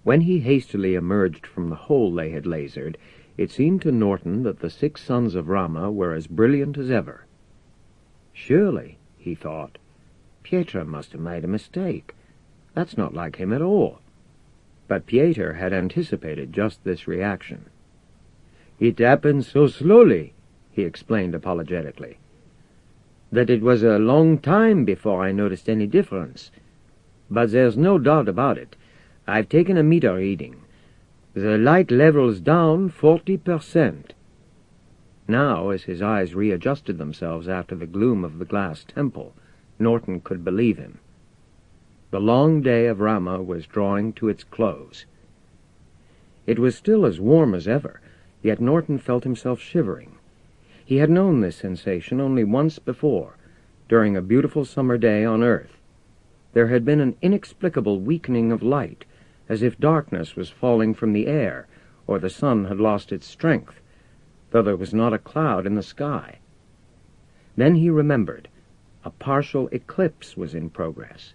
When he hastily emerged from the hole they had lasered, it seemed to Norton that the 6 sons of Rama were as brilliant as ever. Surely, he thought, Pietro must have made a mistake. That's not like him at all. But Pietro had anticipated just this reaction. "It happened so slowly," he explained apologetically, "that it was a long time before I noticed any difference. But there's no doubt about it. I've taken a meter reading. The light level's down 40%. Now, as his eyes readjusted themselves after the gloom of the glass temple, Norton could believe him. The long day of Rama was drawing to its close. It was still as warm as ever, yet Norton felt himself shivering. He had known this sensation only once before, during a beautiful summer day on Earth. There had been an inexplicable weakening of light, as if darkness was falling from the air, or the sun had lost its strength, though there was not a cloud in the sky. Then he remembered. A partial eclipse was in progress.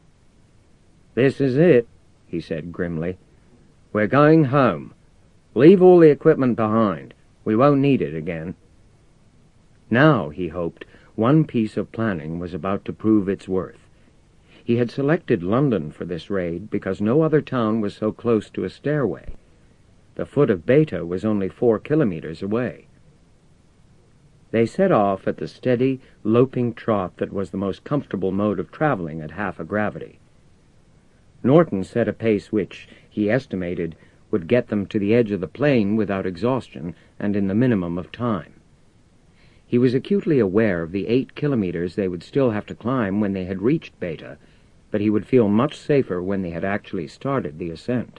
"This is it," he said grimly. "We're going home. Leave all the equipment behind. We won't need it again." Now, he hoped, one piece of planning was about to prove its worth. He had selected London for this raid because no other town was so close to a stairway. The foot of Beta was only 4 kilometers away. They set off at the steady, loping trot that was the most comfortable mode of traveling at half a gravity. Norton set a pace which, he estimated, would get them to the edge of the plain without exhaustion and in the minimum of time. He was acutely aware of the 8 kilometers they would still have to climb when they had reached Beta, but he would feel much safer when they had actually started the ascent.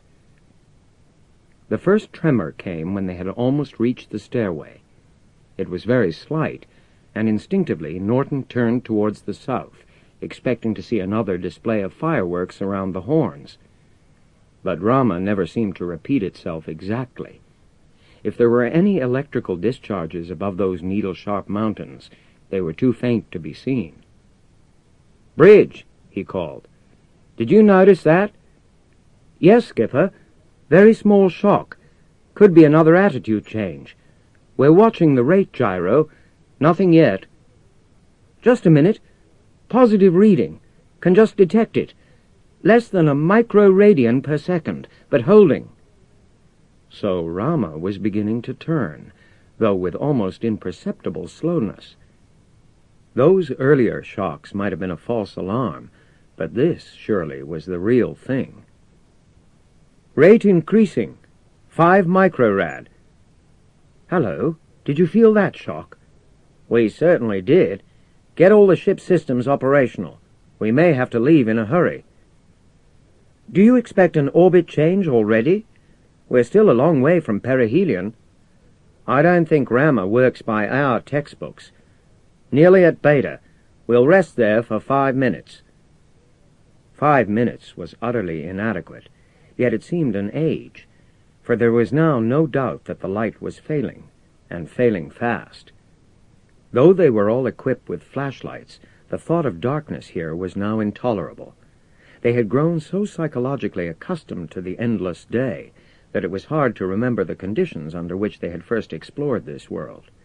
The first tremor came when they had almost reached the stairway. It was very slight, and instinctively Norton turned towards the south, expecting to see another display of fireworks around the horns. But Rama never seemed to repeat itself exactly. If there were any electrical discharges above those needle-sharp mountains, they were too faint to be seen. "Bridge," he called. "Did you notice that?" "Yes, Skipper. Very small shock. Could be another attitude change. We're watching the rate gyro. Nothing yet." "Just a minute. Positive reading. Can just detect it. Less than a microradian per second, but holding." So Rama was beginning to turn, though with almost imperceptible slowness. Those earlier shocks might have been a false alarm, but this, surely, was the real thing. "Rate increasing. 5 microrad. Hello, did you feel that shock?" "We certainly did. Get all the ship's systems operational. We may have to leave in a hurry." "Do you expect an orbit change already? We're still a long way from perihelion." "I don't think Rama works by our textbooks. Nearly at Beta. We'll rest there for 5 minutes. 5 minutes was utterly inadequate, yet it seemed an age, for there was now no doubt that the light was failing, and failing fast. Though they were all equipped with flashlights, the thought of darkness here was now intolerable. They had grown so psychologically accustomed to the endless day that it was hard to remember the conditions under which they had first explored this world.